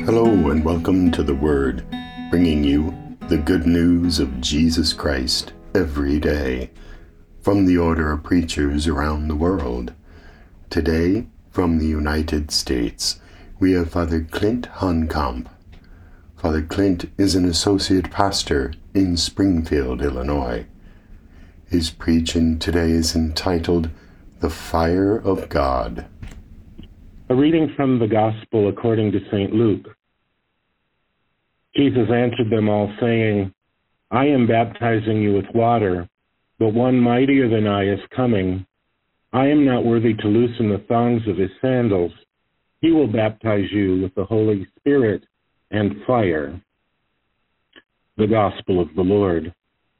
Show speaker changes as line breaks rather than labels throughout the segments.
Hello and welcome to The Word, bringing you the good news of Jesus Christ every day from the order of preachers around the world. Today, from the United States, we have Father Clint Honkamp. Father Clint is an associate pastor in Springfield, Illinois. His preaching today is entitled, The Fire of God.
A reading from the Gospel according to St. Luke. Jesus answered them all, saying, I am baptizing you with water, but one mightier than I is coming. I am not worthy to loosen the thongs of his sandals. He will baptize you with the Holy Spirit and fire. The Gospel of the Lord.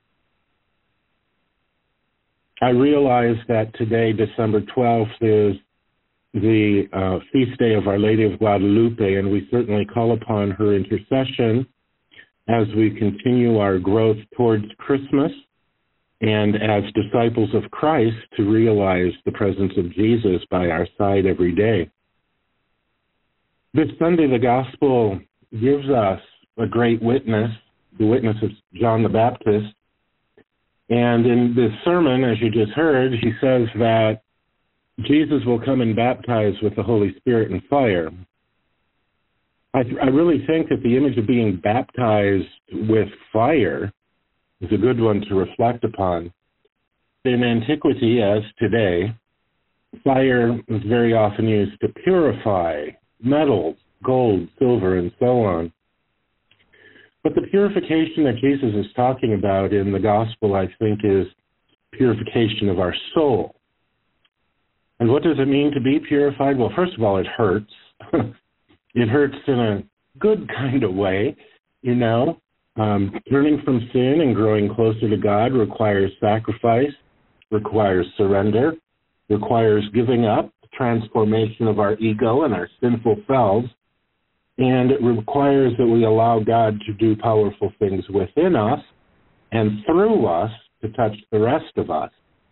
I realize that today, December 12th, is the feast day of Our Lady of Guadalupe, and we certainly call upon her intercession as we continue our growth towards Christmas and as disciples of Christ to realize the presence of Jesus by our side every day. This Sunday, the Gospel gives us a great witness, the witness of John the Baptist, and in this sermon, as you just heard, he says that Jesus will come and baptize with the Holy Spirit and fire. I really think that the image of being baptized with fire is a good one to reflect upon. In antiquity, as today, fire was very often used to purify metals, gold, silver, and so on. But the purification that Jesus is talking about in the Gospel, I think, is purification of our soul. And what does it mean to be purified? Well, first of all, it hurts. It hurts in a good kind of way, you know. Turning from sin and growing closer to God requires sacrifice, requires surrender, requires giving up, transformation of our ego and our sinful selves, and it requires that we allow God to do powerful things within us and through us to touch the rest of us.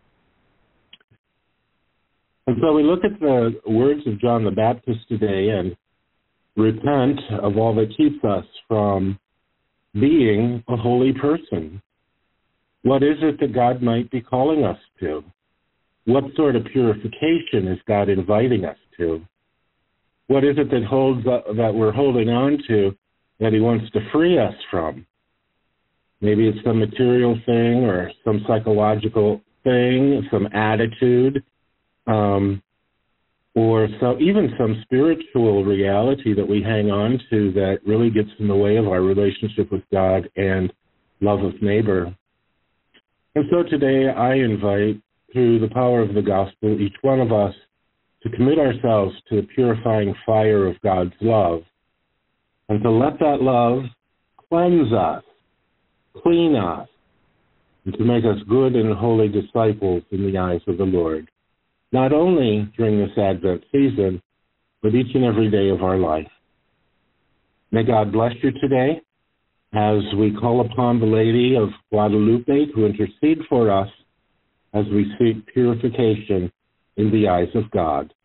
And so we look at the words of John the Baptist today and repent of all that keeps us from being a holy person. What is it that God might be calling us to? What sort of purification is God inviting us to? What is it that we're holding on to that he wants to free us from? Maybe it's some material thing or some psychological thing, some attitude, or so even some spiritual reality that we hang on to that really gets in the way of our relationship with God and love of neighbor. And so today I invite, through the power of the gospel, each one of us to commit ourselves to the purifying fire of God's love and to let that love cleanse us, clean us, and to make us good and holy disciples in the eyes of the Lord. Not only during this Advent season, but each and every day of our life. May God bless you today as we call upon the Lady of Guadalupe to intercede for us as we seek purification in the eyes of God.